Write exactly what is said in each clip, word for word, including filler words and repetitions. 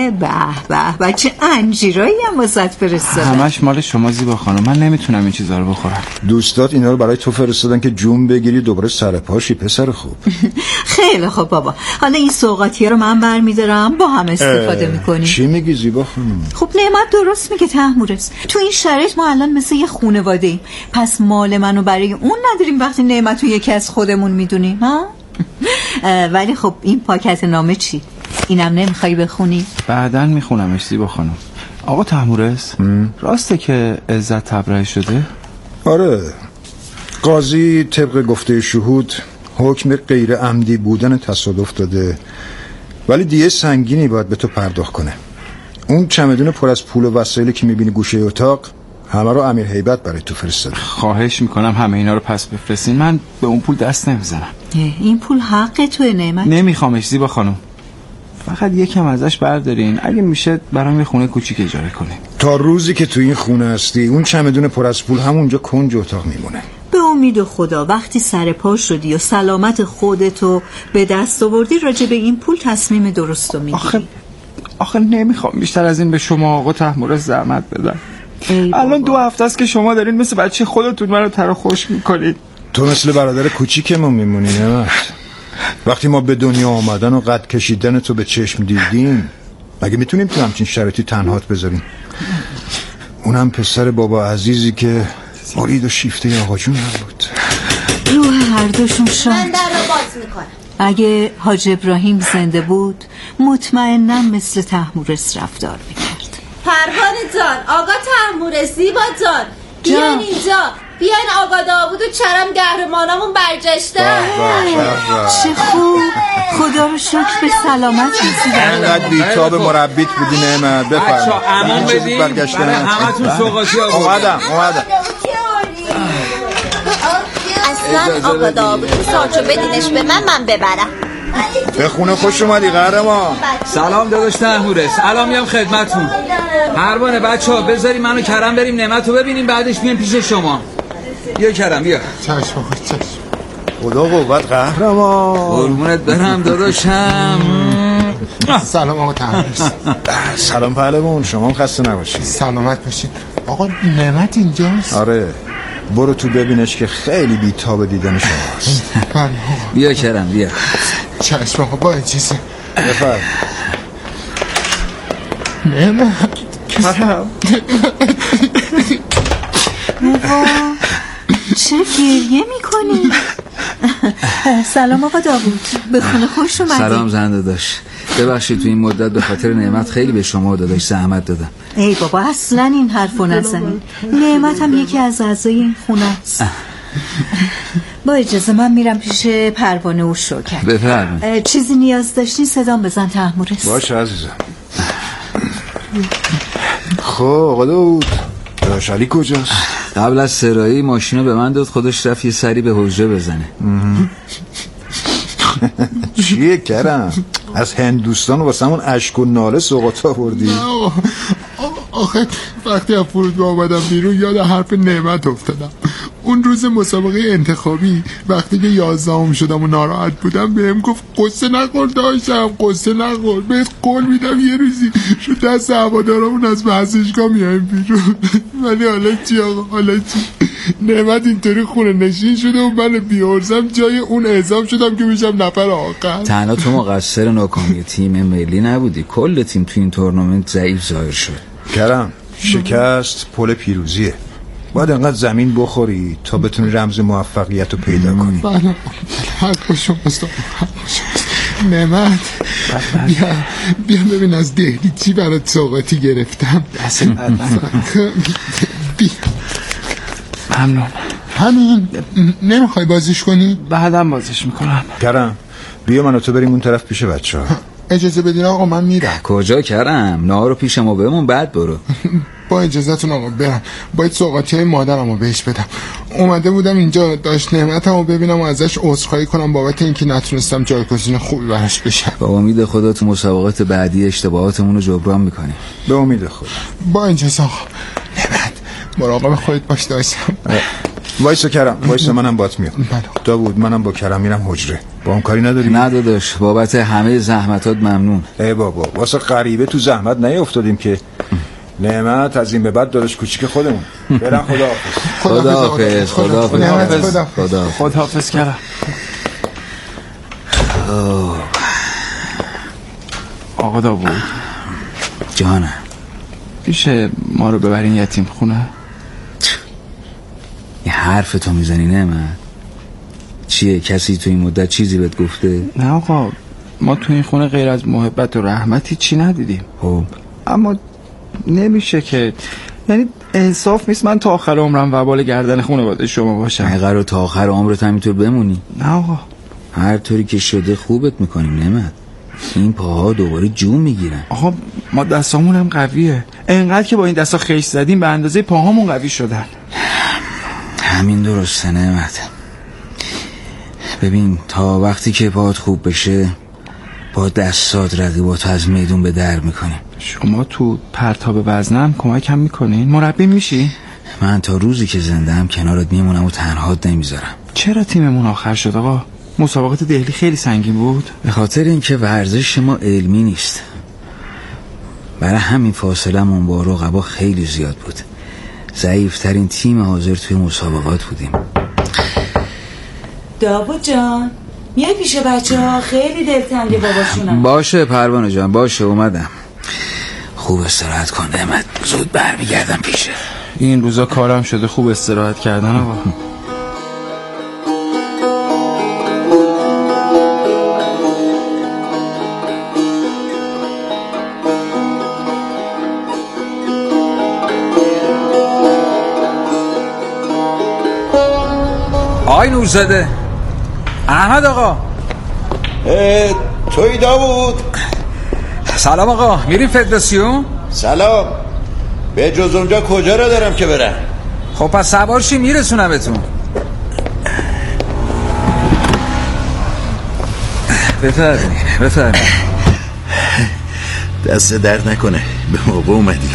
به به بچه انجیرایی هم واسط فرستادن. همش مال شما زیبا خانم، من نمیتونم این چیزا رو بخورم. دوستات اینا رو برای تو فرستادن که جون بگیری دوباره سر پاشی پسر خوب. خیلی خوب بابا، حالا این سوغاتیه رو من برمیدارم با هم استفاده میکنیم. چی میگی زیبا خانم؟ خب نعمت درست میگه تحمورس، تو این شرایط ما الان مثل یه خانواده ایم، پس مال منو برای اون نداریم وقتی نعمت رو یکی از خودمون میدونیم ها؟ ولی خب این پاکت نامه چی؟ اینم نمیخوای بخونی؟ بعدن میخونمش زیبا خانم. آقا تحمورس، راسته که عزت تبرئه شده؟ آره، قاضی طبق گفته شهود حکم غیر عمدی بودن تصادف داده، ولی دیگه سنگینی باید به تو پرداخت کنه. اون چمدون پر از پول و وسایلی که میبینی گوشه اتاق همه رو امیر هیبت برای تو فرستاده. خواهش میکنم همه اینا رو پس بفرستین، من به اون پول دست نمیزنم. این پول حق توه نعمت. نمیخوامش زیبا خانم، فقط یکم ازش بردارین، اگه میشه برام یه خونه کوچیک اجاره کنین. تا روزی که تو این خونه هستی اون چمدون پر از پول همونجا کنج اتاق میمونه. به امید خدا وقتی سر پا شدی و سلامت خودتو به دست آوردی راجع به این پول تصمیم درستو میگیری. آخه آخه نمیخوام بیشتر از این به شما آقا تحمورس زحمت بدم. الان دو هفته است که شما دارین مثل بچه خودتون منو تر خوش میکنید. تو مثل برادر کوچیکمون میمونی نه؟ وقتی ما به دنیا آمدن و قد کشیدن تو به چشم دیدیم مگه میتونیم تو همچین شرایطی تنهات بذاریم؟ اونم پسر بابا عزیزی که مرید و شیفته آقا جون بود. روح هر دوشون شاد. من در رو باز میکنم. اگه حاج ابراهیم زنده بود مطمئناً مثل تحمورس رفتار میکرد. پروانه جان، آقا تحمورس، زیبا جان، بیاین اینجا، بیاین آقا داوود و چرم قهرمانامون برگشتن. چه خوب، خدا رو شکر به سلامت رسیدن. انقدر بیتاب مربیت بودی نعمت. بفرمایید بچا امان بدین برای همتون سوغاتی ها اومدم اومدم اصلا آقا داوود ساچو بدینش به من، من ببرم. به خونه خوش اومدی قهرمان. سلام داداش تحمورس، الان میام خدمتتون. پروانه بچه‌ها بذاری منو کرم بریم نعمتو ببینیم، بعدش میام پیش شما. بیا کرم بیا. چشم آقا چشم. خدا قوت قهرمان. قربونت برم داداشم. سلام آقا تحمورس. سلام پهلوان، شما هم خسته نباشید. سلامت باشید. آقا نعمت اینجاست؟ آره، برو تو ببینش که خیلی بیتاب دیدن شماست. بیا کرم بیا. چشم آقا با اجازه. بفرم. نعمت بابا چرا گریه میکنی؟ سلام آقا داوود، به خونه خوش اومدی. سلام زنده داشت، ببخشید تو این مدت به خاطر نعمت خیلی به شما داداش زحمت دادم. ای بابا اصلا این حرفو نزنید، نعمت هم یکی از اعضای این خونه است. با اجازه من میرم پیش پروانه و شوکت. بفرمایید. چیزی نیاز داشتی صدام بزن تحمورس. باشه عزیزم. خب آقا داوود، داداش علی کجاست؟ قبل از سرایی ماشینو به من داد، خودش رفت یه سری به حجره بزنه. چیه کرم؟ از هندوستان واسمون اشک و ناله سوغات آوردی؟ آخه وقتی از فرودگاه آمدم بیرون یاد حرف نعمت افتادم. اون روز مسابقه انتخابی وقتی که یازدهم شدم و ناراحت بودم بهم گفت قصه نخور داشتم، قصه نخور، بهت قول میدم یه روزی شو دست هوادارمون از ورزشگاه میایم بیرون. ولی حالا چی آقا، حالا چی؟ نعمت اینطوری خونه نشین شده و من بیارزم جای اون اعزام شدم که میشم نفر آخر. تنها تو مقصر ناکامی تیم ملی نبودی، کل تیم تو این تورنمنت ضعیف ظاهر شد. کرم، شکست پل پیروزیه، باید انقدر زمین بخوری تا بتونی رمز موفقیت رو پیدا کنی. بله حق با شماست، حق با شماست. نعمت بیا بیا ببین از دهلی چی برات سوغاتی گرفتم. بیا. ممنون. همین نمیخوای بازیش کنی؟ بعدم بازیش میکنم. کرم بیا من و تو بریم اون طرف پیش بچه ها. اجازه بدین آقا من میرم. کجا کرم؟ نهارو پیش ما بمون بعد برو. با اجازهتون آقا برم، باید سوغاتی های مادرمو بهش بدم. اومده بودم اینجا داشت نعمتمو ببینم و ازش عذرخواهی کنم بابت اینکه نتونستم جایگزین خوبی براش بشم. با امید خدا تو مسابقات بعدی اشتباهاتمون رو جبران میکنیم. به امید خدا. با اجازه آقا. نعمت مراقب خودت باش داشتم. وایسا کرم، وایسا منم بات میام. داوود منم با کرم میرم حجره. با هم کاری نداری؟ نه داداش، بابت همه زحمتات ممنون. ای بابا واسه غریبه تو زحمت نیافتادیم که. نعمت از این به بعد داداش کوچیک خودمون. برم خداحافظ. خداحافظ. خداحافظ. خداحافظ. خداحافظ کرم. آقا داوود جانم، میشه ما رو ببرین یتیم خونه؟ یه حرف تو میزنی نه من؟ چیه کسی تو این مدت چیزی بهت گفته؟ نه آقا، ما تو این خونه غیر از محبت و رحمتی چی ندیدیم. خب اما نمیشه که، یعنی انصاف نیست من تا آخر عمرم وبال گردن خانواده شما باشم. اگه قرار تا آخر عمرت همینطور بمونی؟ نه آقا، هر طوری که شده خوبت میکنیم نعمت. این پاها دوباره جون میگیرن. آقا ما دستامون هم قویه، انقدر که با این دستا خیش زدیم به اندازه پاهامون قوی شدن. همین درسته نعمت. ببین تا وقتی که پاهات خوب بشه با دستات رقیباتو از میدون به در میکنیم. شما تو پرتاب وزنم کمک هم میکنین؟ مربی میشی؟ من تا روزی که زنده هم کنارت میمونم و تنهات نمیذارم. چرا تیممون آخر شد آقا؟ مسابقات دهلی خیلی سنگین بود. به خاطر اینکه ورزش ما علمی نیست، برای همین فاصلمون با رقبا خیلی زیاد بود. ضعیفترین تیم حاضر توی مسابقات بودیم. داوود جان میای پیش بچه ها؟ خیلی دلتنگ باباشونم. باشه پروانه جان، باشه اومدم. خوب استراحت کن نعمت، زود برمیگردم پیشه. این روزا کارم شده خوب استراحت کردن آقا. آی نورزاده. احمد آقا. توی داوود؟ سلام آقا، میریم فدراسیون؟ سلام. به جز اونجا کجا را دارم که برم؟ خب پس سوار شی میرسونم بهتون. بفرمایید بفرمایید. دست درد نکنه، به موقع اومدی.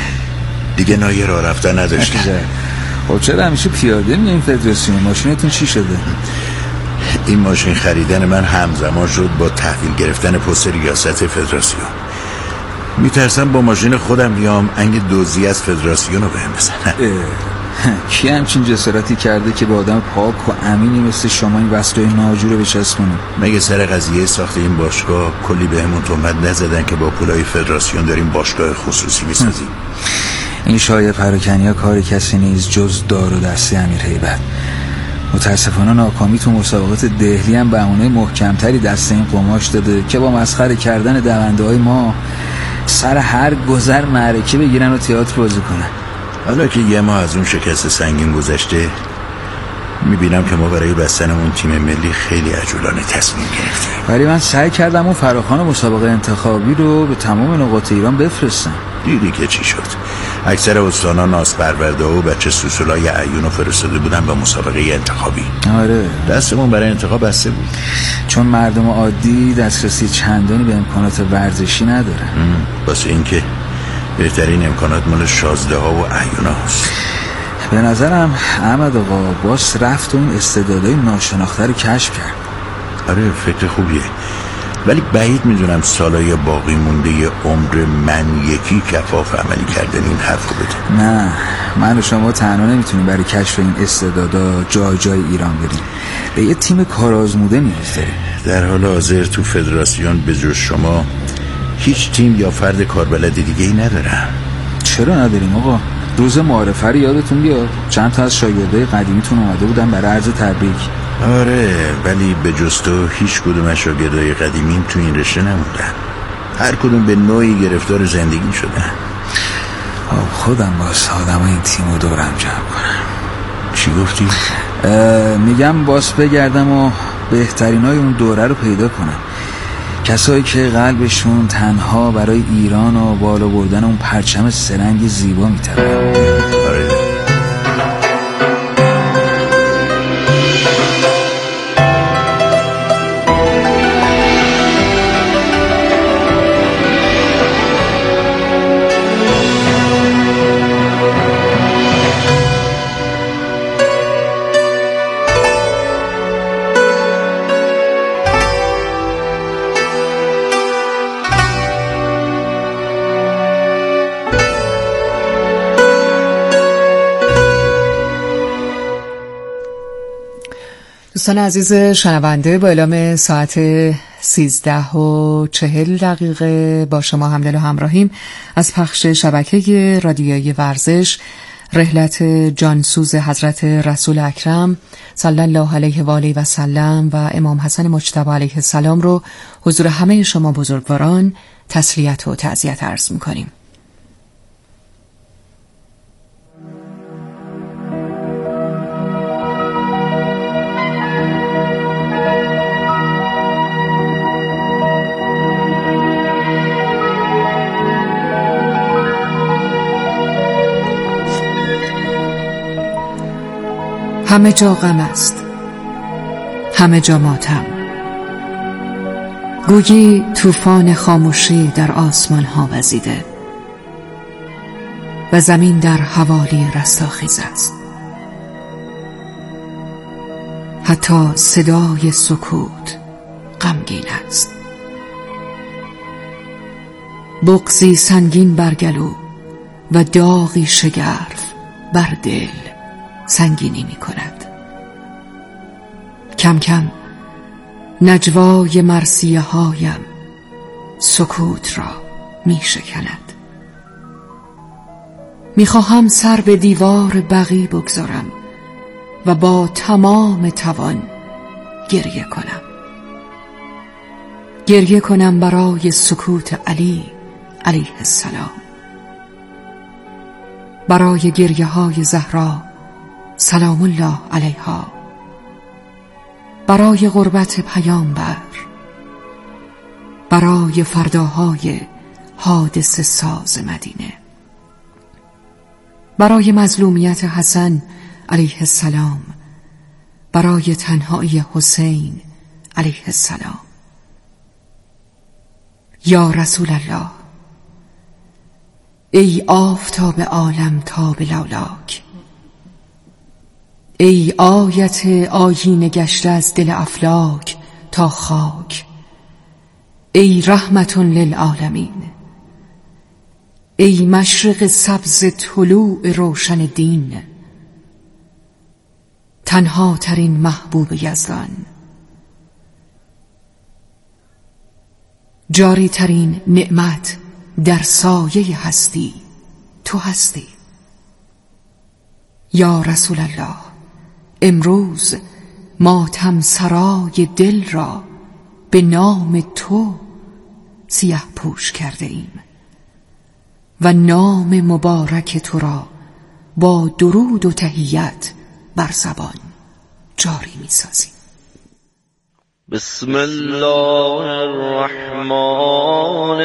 دیگه نایه راه رفتن نداشتی. خب چرا همیشه پیاده میایین فدراسیون؟ ماشینتون چی شده؟ این ماشین خریدن من همزمان شد با تحویل گرفتن پست ریاست فدراسیون. میترسم با ماشین خودم بیام انگ دوزی از فدراسیون رو بهم بزنن. کی همچین جسارتی کرده که با آدم پاک و امینی مثل شما این وسطای ناجور رو بچسبونه؟ مگه سر قضیه ساخت این باشگاه کلی بهمون تهمت نزدن که با پولای فدراسیون داریم باشگاه خصوصی میسازیم؟ این شایعه پراکنی ها کار کسی نیست جز دار و دستی امیر هیبت. متاسفانه ناکامی تو مسابقات دهلی هم بهونه محکمتری دست این قماش داده که با مسخره کردن دونده های ما سر هر گذر معرکه بگیرن و تئاتر بازی کنن. حالا که یه ماه از اون شکست سنگین گذشته، میبینم که ما برای بستن اون تیم ملی خیلی عجولانه تصمیم گرفتیم. ولی من سعی کردم اون فراخوان مسابقه انتخابی رو به تمام نقاط ایران بفرستم. دیدی که چی شد؟ اکثر استانا ناس پرورده و بچه سوسولای عیون رو فرستاده بودن به مسابقه انتخابی. آره دستمون برای انتخاب بسته بود، چون مردم عادی دسترسی چندانی به امکانات ورزشی نداره. واسه این که بهترین امکانات مال شازده ها و عیون هاست. به نظرم احمد آقا باس رفت و این استعدادهای ناشناخته رو کشف کرد. آره فکر خوبیه، ولی بعید میدونم سالای باقی مونده عمر من یکی کفاف عملی کردن این حرف رو بده. نه، من و شما تنها نمیتونیم برای کشف این استعدادا جای جای ایران بریم. به یه تیم کارآزموده نیاز داریم. در حال حاضر تو فدراسیون به جز شما هیچ تیم یا فرد کاربلد دیگه ای ندارم. چرا نداریم آقا؟ روز معارفه رو یادتون بیاد چند تا از شاگردای قدیمیتون اومده بودن برای عرض تبریک. آره، ولی به جز تو هیچ کدوم از شاگردای قدیمیم تو این رشته نموندن. هر کدوم به نوعی گرفتار زندگی شدن. خودم باز آدم این تیم رو دورم جمع کنم. چی گفتی؟ میگم باز بگردم و بهترین های اون دوره رو پیدا کنم، کسایی که قلبشون تنها برای ایران و بالا بردن اون پرچم سرنگ زیبا میتونه. آره. دوستان عزیز شنونده، با اعلام ساعت سیزده و چهل دقیقه با شما همدل و همراهیم از پخش شبکه رادیویی ورزش. رحلت جانسوز حضرت رسول اکرم صلی الله علیه و آله و سلم و امام حسن مجتبی علیه السلام رو حضور همه شما بزرگواران تسلیت و تعزیت عرض می‌کنیم. همه جا غم است، همه جا ماتم، گویی طوفان خاموشی در آسمان ها وزیده و زمین در حوالی رستاخیز است. حتی صدای سکوت غمگین است. بغضی سنگین بر گلو و داغی شگرف بر دل سنگینی می کند. کم کم نجوای مرثیه هایم سکوت را می شکند. می خواهم سر به دیوار بقی بگذارم و با تمام توان گریه کنم. گریه کنم برای سکوت علی علیه السلام، برای گریه های زهرا سلام الله علیها، برای غربت پیامبر، برای فرداهای حادثه ساز مدینه، برای مظلومیت حسن علیه السلام، برای تنهایی حسین علیه السلام. یا رسول الله، ای آفتاب عالم تاب لولاک، ای آیت آیینه گشته از دل افلاک تا خاک، ای رحمت للعالمین، ای مشرق سبز طلوع روشن دین، تنها ترین محبوب یزدان، جاری ترین نعمت در سایه هستی تو هستی. یا رسول الله، امروز ماتم سرای دل را به نام تو سیه پوش کرده ایم و نام مبارک تو را با درود و تحیت بر زبان جاری می سازیم. بسم الله الرحمن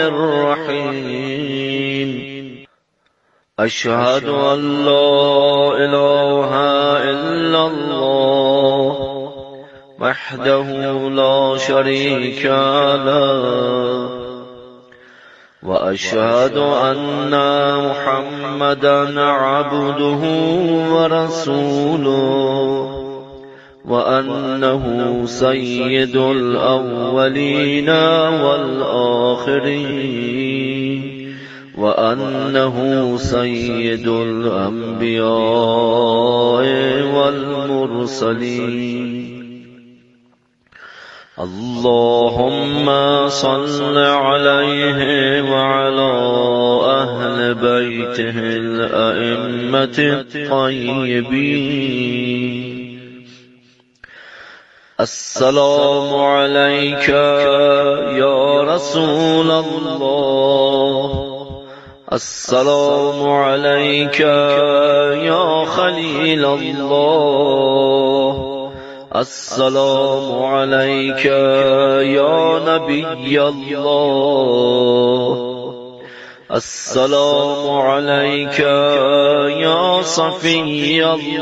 الرحیم. اشهد ان لا اله الا الله وحده لا شريك له و اشهد ان محمدا عبده و رسوله و انه سید الاولین والآخرین و انه سید الانبیاء والمرسلین. اللهم صل علیه وعلى اهل بیته الائمة الطیبین. السلام علیک یا رسول الله، السلام علیک یا خلیل الله، السلام علیک یا نبی الله، السلام علیک یا صفی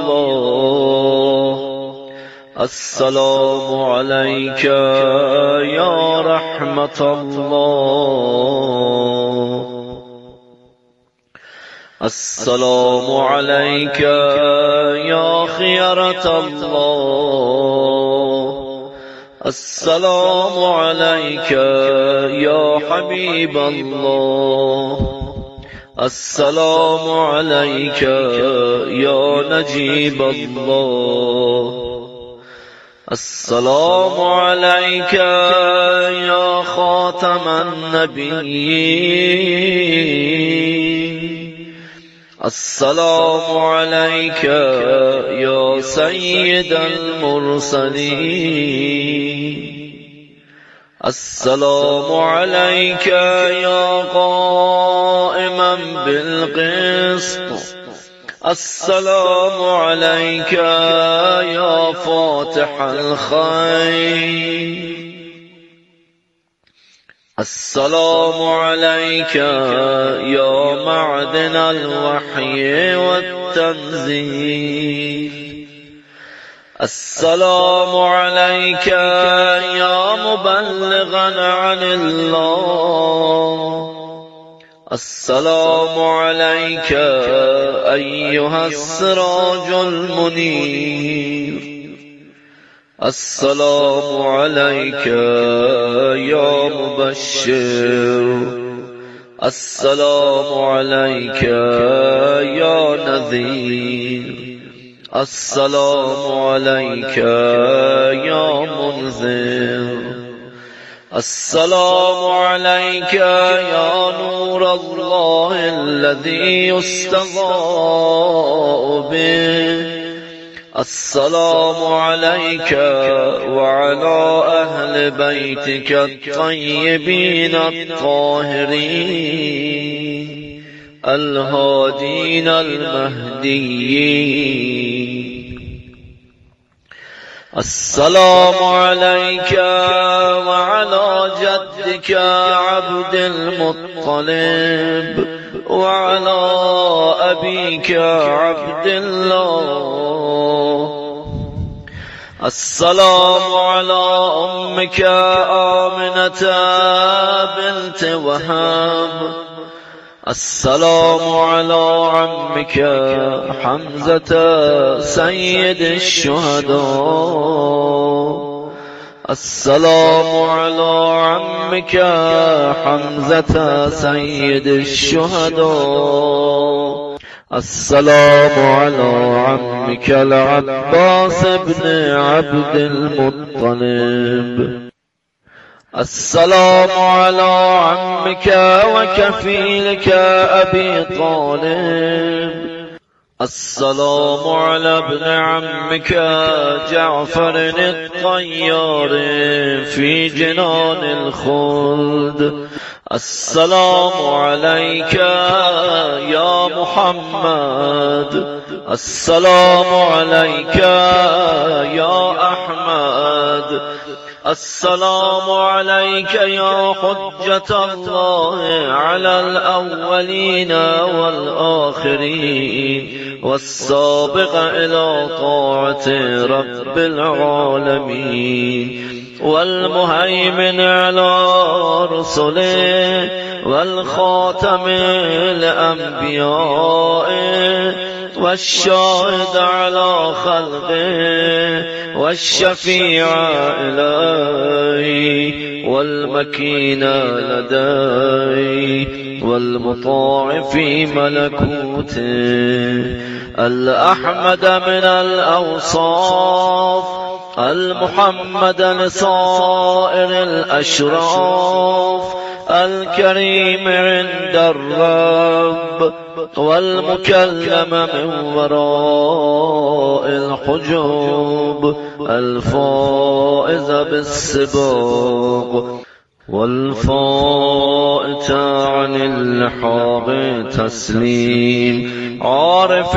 الله، السلام علیک یا رحمت الله، السلام علیک یا خیرة الله، السلام علیک یا حبیب الله، السلام علیک یا نجیب الله، السلام عليك يا خاتم النبيين السلام عليك يا سيد المرسلين السلام عليك يا قائما بالقسط السلام عليك يا فاتح الخير السلام عليك يا معدن الوحي والتنزيل السلام عليك يا مبلغا عن الله السلام عليك أيها السراج المنير السلام عليك يا مبشر السلام عليك يا نذير السلام عليك يا منذر السلام عليك يا نور الله الذي يستضاء به السلام عليك وعلى أهل بيتك الطيبين الطاهرين الهادين المهديين السلام عليك وعلى جدك عبد المطلب وعلى أبيك عبد الله السلام على أمك آمنة بنت وهب السلام على عمك حمزة سيد الشهداء السلام على عمك حمزة سيد الشهداء السلام على عمك العباس بن عبد المطلب السلام على عمك وكفيلك أبي طالب السلام على ابن عمك جعفر الطيار في جنان الخلد السلام عليك يا محمد السلام عليك يا أحمد السلام عليك يا حجة الله على الأولين والآخرين والسابق إلى طاعة رب العالمين والمهيمن على رسله والخاتم الأنبياء والشاهد على خلقه والشفيع إليه والمكين لديه والمطاع في ملكوته الأحمد من الأوصاف المحمد لصائر الأشراف الكريم عند الرب والمكلم من وراء الحجوب الفائز بالسباق والفائت عن اللحاق تسليم عارف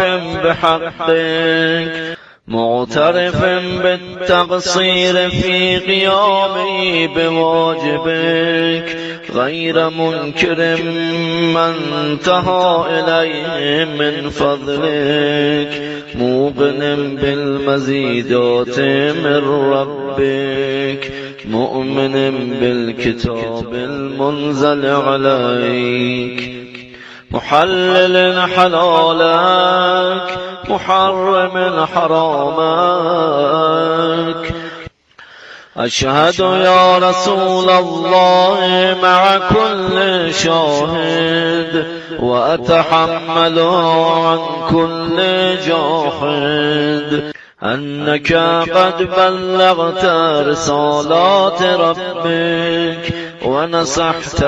بحقك معترف بالتقصير في قيامه بواجبك غير منكر ما انتهى إليه من فضلك موقن بالمزيدات من ربك مؤمن بالكتاب المنزل عليك محلل حلالك محرم حرامك أشهد يا رسول الله مع كل شاهد وأتحمل عن كل جاحد أنك قد بلغت رسالات ربك ونصحت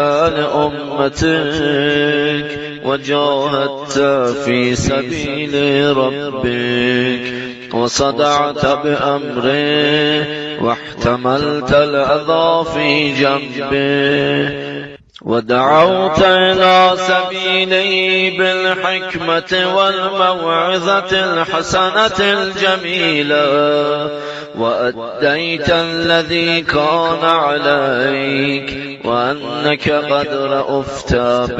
لأمتك وجاهدت في سبيل ربك وصدعت بأمره واحتملت الأذى في جنبه ودعوت إلى سبيله بالحكمة والموعظة الحسنة الجميلة وأديت الذي كان عليك وأنك قد رأفت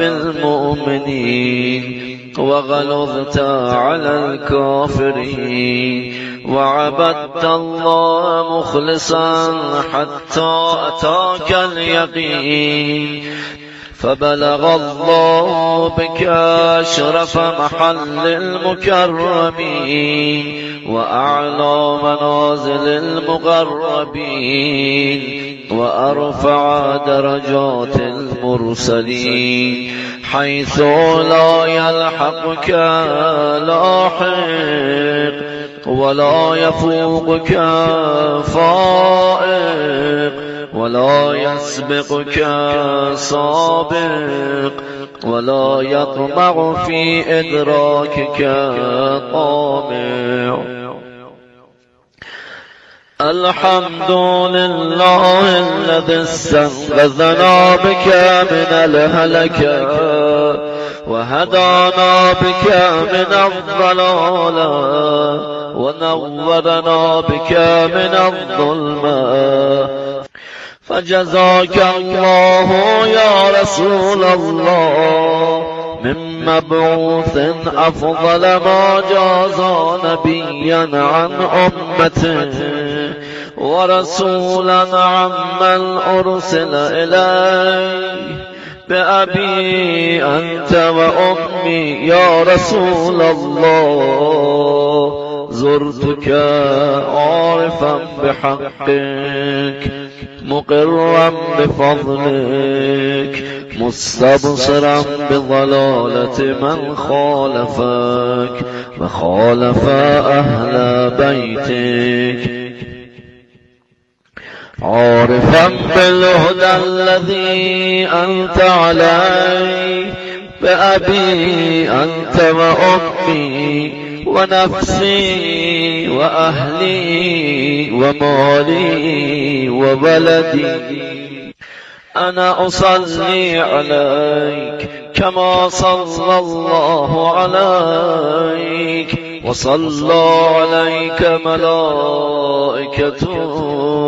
بالمؤمنين وغلظت على الكافرين وعبدت الله مخلصا حتى أتاك اليقين فبلغ الله بك أشرف محل المكرمين وأعلى منازل المقربين وأرفع درجات المرسلين حيث لا يلحقك لاحق ولا يفوقك فائق ولا يسبقك سابق ولا يطمع في إدراكك طامع. الحمد لله الذي استنقذنا بك من الهلكة وهدانا بك من الضلالة ونورنا بك من الظلمة فجزاك الله يا رسول الله من مبعوث أفضل ما جاز نبيا عن أمته ورسولا عمن أرسل إليه بأبي أنت وأمي يا رسول الله زرتك عارفا بحقك مقرا بفضلك مستبصرا بضلالة من خالفك وخالف أهل بيتك عارفا بالهدى الذي أنت عليه بأبي أنت وأمي ونفسي وأهلي ومالي وولدي أنا أصلي عليك كما صلى الله عليك وصلى عليك ملائكته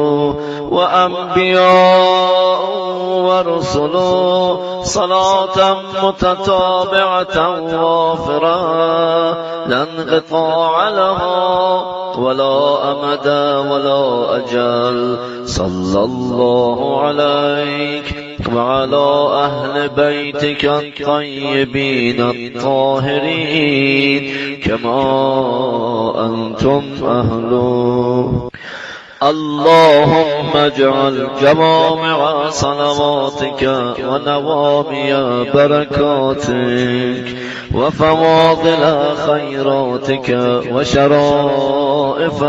وأنبياء ورسله صلاة متتابعة وافرة لا انقطاع لها ولا أمد ولا أجل صلى الله عليك وعلى أهل بيتك الطيبين الطاهرين كما أنتم أهله. اللهم اجعل جوامع صلواتك ونوامي بركاتك وفواضل خيراتك وشرائف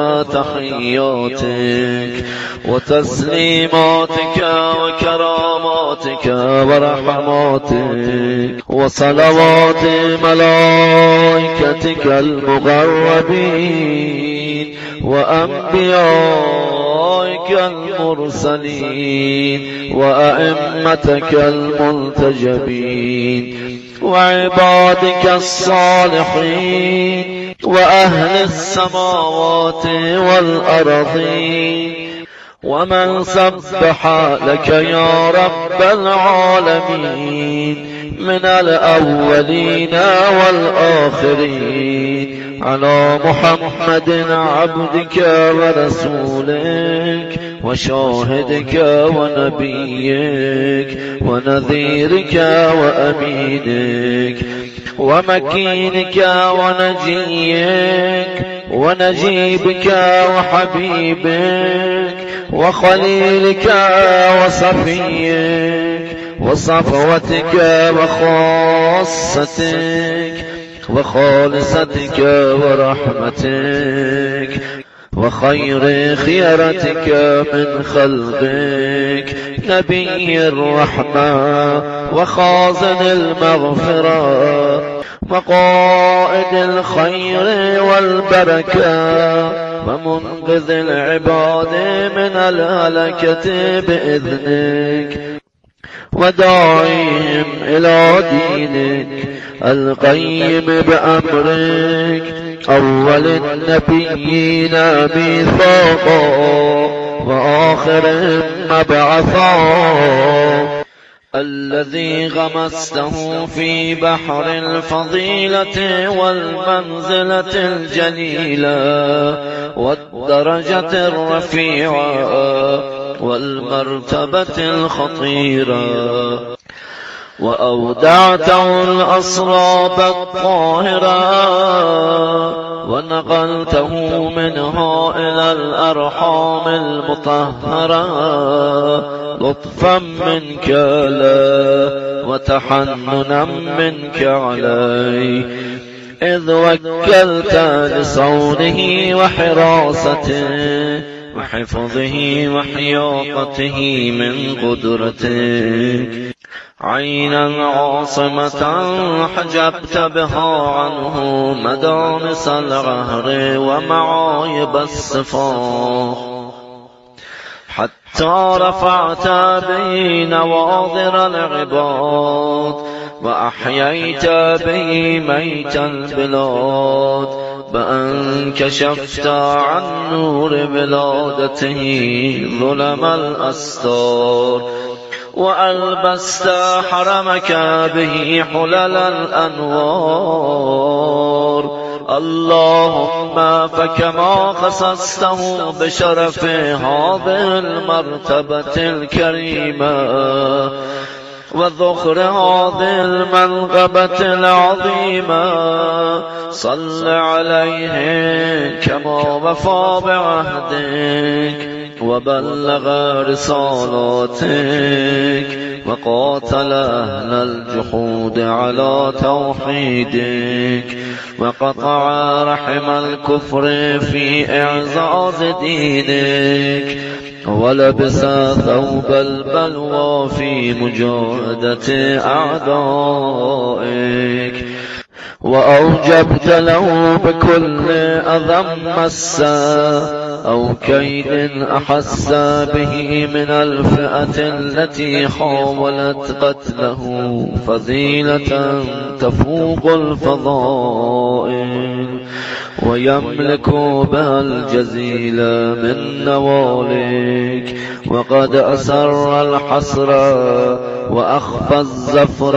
تحياتك وتسليماتك وكراماتك ورحماتك وصلوات ملائكتك المقربين وأنبيائك المرسلين وأئمتك المنتجبين وعبادك الصالحين وأهل السماوات والأرضين ومن سبح لك يا رب العالمين من الأولين والآخرين على محمد عبدك ورسولك وشاهدك ونبيك ونذيرك وأمينك ومكينك ونجيك ونجيبك وحبيبك وخليلك وصفيك وصفوتك وخاصتك وخالصتك ورحمتك وخير خيرتك من خلقك نبي الرحمة وخازن المغفرة وقائد الخير والبركة ومنقذ العباد من الهلكة بإذنك وداعيهم إلى دينك القيم بأمرك أول النبيين ميثاقا وآخرهم مبعثا الذي غمسته في بحر الفضيلة والمنزلة الجليلة والدرجة الرفيعة والمرتبة الخطيرة وأودعته الأسراب الطاهرة ونقلته منها إلى الأرحام المطهرة لطفا منك له وتحننا منك عليه إذ وكلت لصونه وحراسته وحفظه وحياقته من قدرتك عينا عاصمة حجبت بها عنه مدامس القهر ومعايب الصفات حتى رفعت به نواظر العباد وأحييت به ميت البلاد بأن كشفت عن نور بلادته ظلم الأستار وألبست حرمك به حلل الأنوار اللهم فكما خصصته بشرف هذه المرتبة الكريمة وذخر هذه المنقبة العظيمة صل عليه كما وفى بعهدك وبلغ رسالاتك وقاتل أهل الجحود على توحيدك وقطع رحم الكفر في إعزاز دينك ولبس ثوب البلوى في مجاهدة أعدائك وأوجبت له بكل أذى مس أو كيد أحس به من الفئة التي حاولت قتله فضيلة تفوق الفضائل ويملك بها الجزيل من نوالك وقد أسر الحسر وأخفى الزفر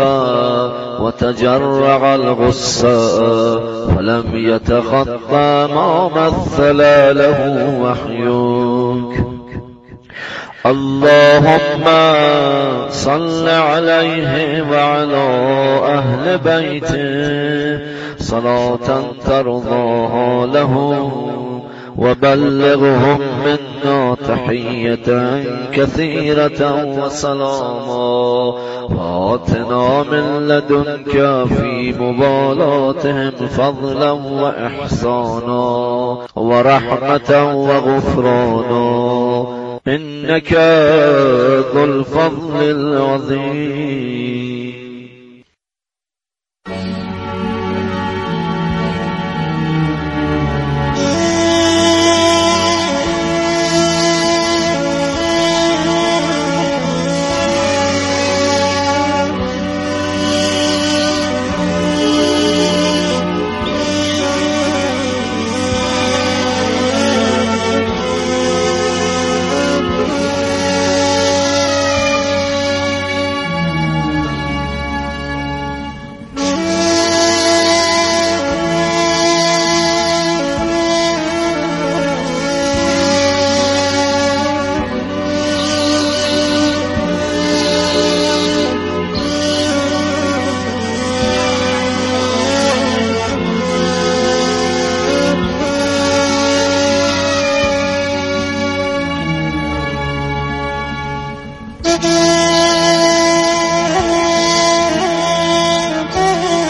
وتجرع الغصة ولم يتخطى ما مثل له وحيك اللهم صل عليه وعلى أهل بيته صلاة ترضاها له وبلغهم منا تحية كثيرة وسلاما وآتنا من لدنك في مبالاتهم فضلا وإحسانا ورحمة وغفرانا إنك ذو الفضل العظيم.